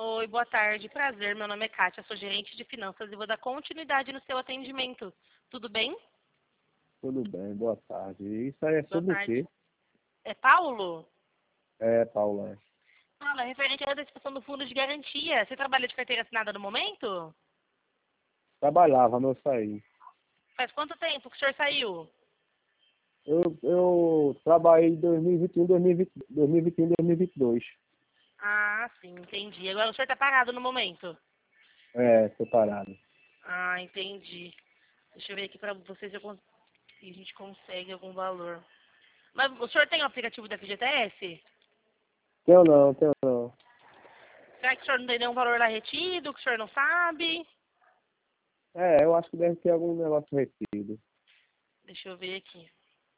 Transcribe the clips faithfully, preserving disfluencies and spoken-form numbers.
Oi, boa tarde. Prazer, meu nome é Kátia, sou gerente de finanças e vou dar continuidade no seu atendimento. Tudo bem? Tudo bem, boa tarde. Isso aí é Boa sobre o tarde. quê? É Paulo? É, Paula. Fala, referente à antecipação do fundo de garantia. Você trabalha de carteira assinada no momento? Trabalhava, mas eu saí. Faz quanto tempo que o senhor saiu? Eu, eu trabalhei em dois mil e vinte e um, dois mil e vinte, dois mil e vinte e um, dois mil e vinte e dois. Ah, sim, entendi. Agora o senhor está parado no momento? É, tô parado. Ah, entendi. Deixa eu ver aqui para vocês se eu cons- se a gente consegue algum valor. Mas o senhor tem o aplicativo da F G T S? Tenho não, tenho não. Será que o senhor não tem nenhum valor lá retido, que o senhor não sabe? É, eu acho que deve ter algum negócio retido. Deixa eu ver aqui.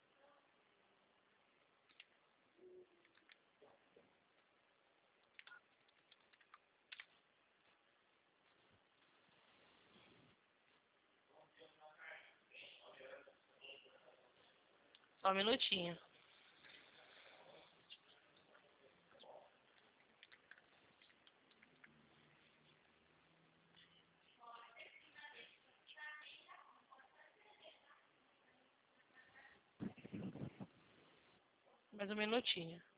Só um minutinho. Mais um minutinho.